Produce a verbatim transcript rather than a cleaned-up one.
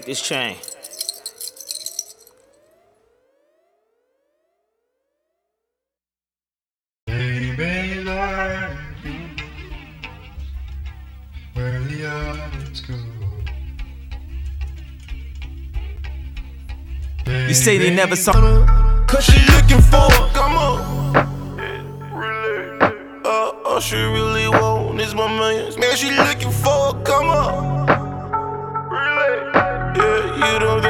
this chain. Baby, like where the others go. You say they never saw. Cause she looking for it, come on. Yeah, really. Uh, all she really want is my millions. Man, she looking for it, come on. Really. Yeah, you don't